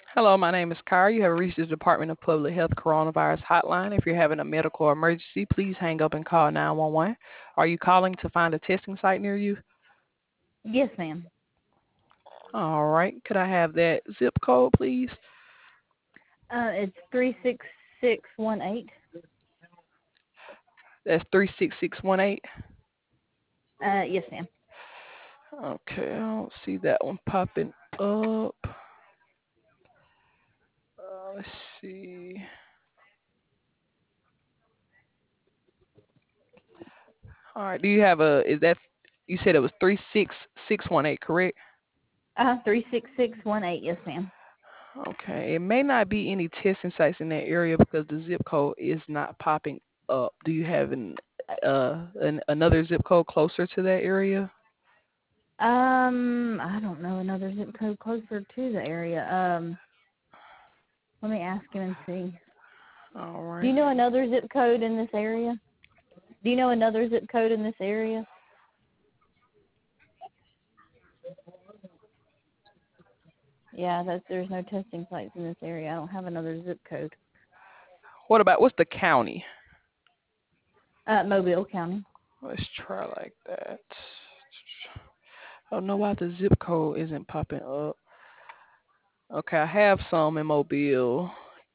Hello, my name is Kyra. You have reached the Department of Public Health Coronavirus Hotline. If you're having a medical emergency, please hang up and call 911. Are you calling to find a testing site near you? Yes, ma'am. All right. Could I have that zip code, please? It's 36618. That's 36618. Yes, ma'am. Okay, I don't see that one popping up. Let's see. All right. Do you have is that, you said it was 36618, correct? 36618. Yes, ma'am. Okay. It may not be any testing sites in that area because the zip code is not popping up. Do you have another zip code closer to that area? I don't know another zip code closer to the area. Let me ask him and see. All Do you right. know another zip code in this area? Do you know another zip code in this area? Yeah, there's no testing sites in this area. I don't have another zip code. What's the county? Mobile County. Let's try like that. I don't know why the zip code isn't popping up. Okay, I have some in Mobile.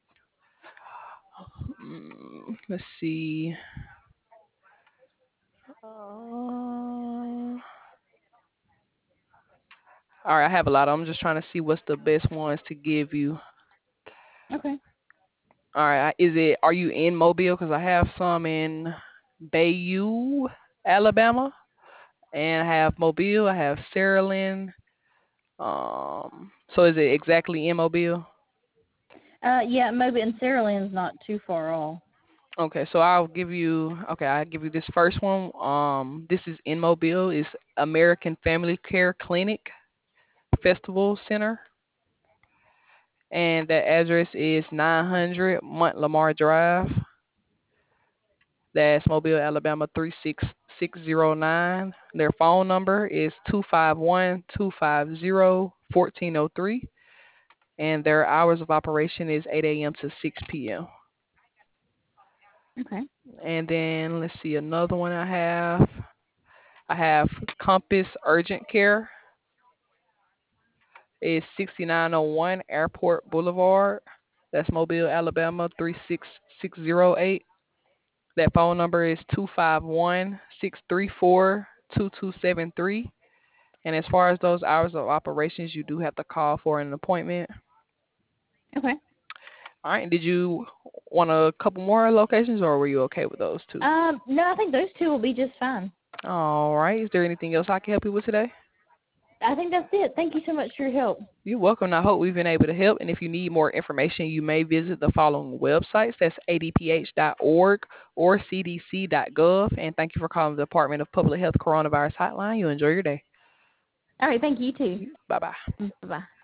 Let's see. All right, I have a lot. I'm just trying to see what's the best ones to give you. Okay. All right, are you in Mobile? Because I have some in Bayou, Alabama, and I have Mobile. I have Saraland. So is it exactly in Mobile? Yeah, Mobile and Sarah Lynn's not too far off. Okay, so I'll give you this first one. This is in Mobile. It's American Family Care Clinic Festival Center, and that address is 900 Mont Lamar Drive. That's Mobile, Alabama 36609. Their phone number is 251-250-1403, and their hours of operation is 8 a.m. to 6 p.m. Okay. And then let's see another one I have. I have Compass Urgent Care. It's 6901 Airport Boulevard. That's Mobile, Alabama 36608. That phone number is 251-634-2273. And as far as those hours of operations, you do have to call for an appointment. Okay. All right. Did you want a couple more locations or were you okay with those two? No, I think those two will be just fine. All right. Is there anything else I can help you with today? I think that's it. Thank you so much for your help. You're welcome. I hope we've been able to help. And if you need more information, you may visit the following websites. That's adph.org or cdc.gov. And thank you for calling the Department of Public Health Coronavirus Hotline. You enjoy your day. All right. Thank you, too. Bye bye. Bye-bye.